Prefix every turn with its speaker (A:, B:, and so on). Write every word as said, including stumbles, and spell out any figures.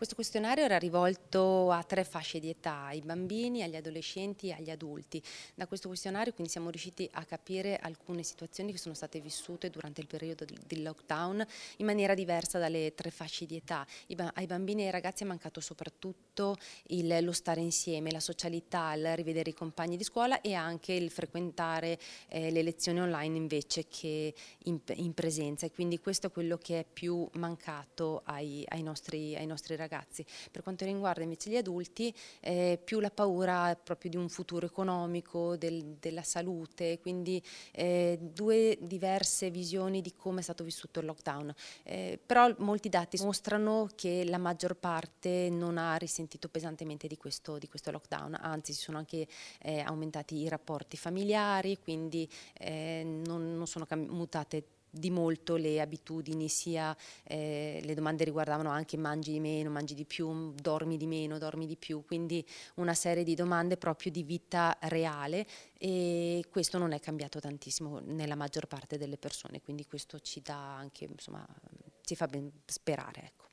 A: Questo questionario era rivolto a tre fasce di età, ai bambini, agli adolescenti e agli adulti. Da questo questionario quindi siamo riusciti a capire alcune situazioni che sono state vissute durante il periodo del lockdown in maniera diversa dalle tre fasce di età. I ba- ai bambini e ai ragazzi è mancato soprattutto il- lo stare insieme, la socialità, il rivedere i compagni di scuola e anche il frequentare eh, le lezioni online invece che in, in presenza, e quindi questo è quello che è più mancato ai, ai nostri, ai nostri ragazzi. Per quanto riguarda invece gli adulti, eh, più la paura proprio di un futuro economico, del- della salute, quindi eh, due diverse visioni di come è stato vissuto il lockdown. Eh, però molti dati mostrano che la maggior parte non ha risentito pesantemente di questo, di questo lockdown, anzi si sono anche eh, aumentati i rapporti familiari, quindi eh, non, non sono cam- mutate di molto le abitudini, sia eh, le domande riguardavano anche mangi di meno, mangi di più, dormi di meno, dormi di più, quindi una serie di domande proprio di vita reale, e questo non è cambiato tantissimo nella maggior parte delle persone, quindi questo ci dà anche, insomma, ci fa ben sperare, ecco.